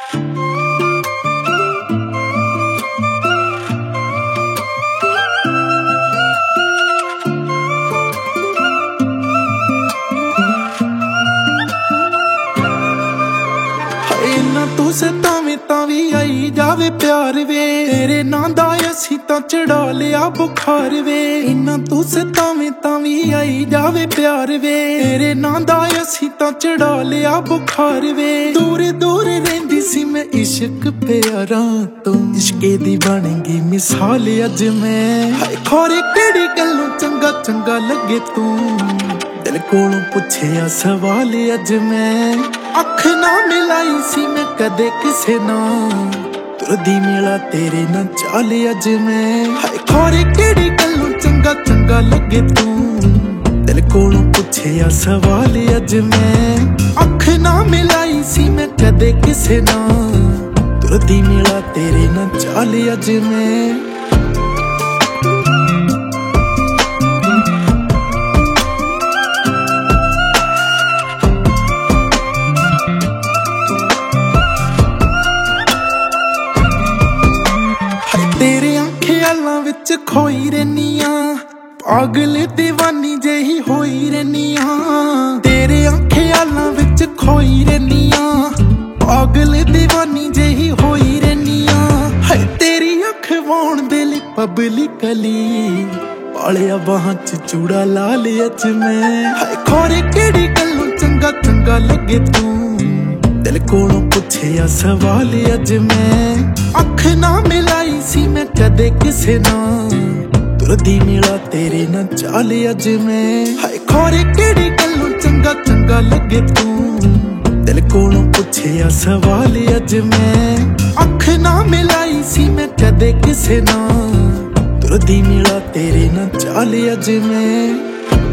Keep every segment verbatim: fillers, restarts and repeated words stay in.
इन्ना तू सतावे तां वी आई जावे प्यार वे, तेरे नां दा असीं तां चढ़ा लिया बुखार वे। इन्ना तू सतावे तां वी आई जावे प्यार वे, तेरे नां दा असीं तां चढ़ा लिया बुखार वे। दूर दूर रहिंदी सी मैं इश्क प्यारा तो, इश्के दी बन गई मिसाल अज मैं। हाय खोरे केड़ी गल्लों चंगा चंगा लगे तू, दिल कोलों पुछया सवाल अज मैं। अख ना मिलाई सी मैं कदे किसे ना, तुरदी मिला तेरे ना चाल अज मैं। हाय खोरे केड़ी गल्लों चंगा चंगा लगे तू, दिल कोलों पुछया सवाल अज मैं। अख ना मिलाई सी मैं कदे किसे ना, तुरदी मिला तेरे ना चाल अज मैं। तेरे ख्यालां विच खोई रहनी आ, पागल दीवानी जेही होई रहनी आ। तेरे ख्यालां विच खोई रहनी आ, पागल दीवानी जेही होई रहनी आ। हाय तेरी अख वाउण दे लई पब्लिकली, पालिया बाहां च चूड़ा ला लिया अज मैं। हाय खोरे केड़ी गल्लों चंगा चंगा लगे तू, दिल कोलों पुछया सवाल अज मैं। अख ना मिलाई सी मैं कदे किसे ना, तुरदी मिला तेरे ना चाल अज मैं। हाय खोरे केड़ी गल्लों चंगा चंगा लगे तू, दिल कोलों पुछया सवाल अज मैं। अख ना मिलाई सी मैं कदे किसे ना, तुरदी मिला तेरे ना चाल अज मैं।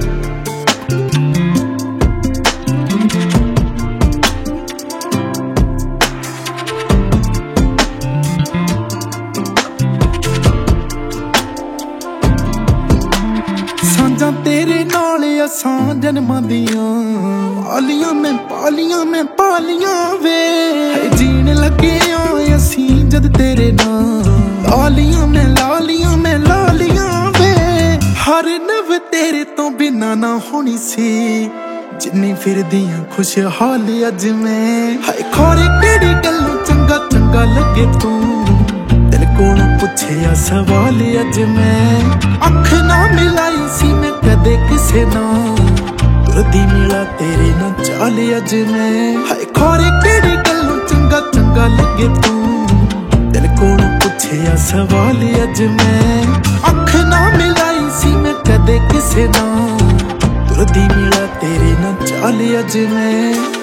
साझां तेरे नाल असां जन्मां दियां, पालियां मैं पालियां मैं पालियां वे। जीण लगे आ असीं जद तेरे नाल, लालियां मैं लालियां मैं लालियां वे। हर नव तेरे तो बिना ना होनी सी, जिन्नी फिरदियां खुशहाल अज मैं। हाय खोरे केड़ी गल्लों चंगा चंगा लगे तू, दिल कोलों पुछया सवाल अज मैं। अख ना मिलाई सी मैं कदे किसे ना, तुरदी मिला तेरे ना चाल अज मैं। हाय खोरे केड़ी गल्लों चंगा चंगा लगे तू, दिल कोलों पुछया सवाल अज मैं। अख ना मिलाई सी मैं कदे किसे ना, तुरदी मिला तेरे ना चाल अज मैं।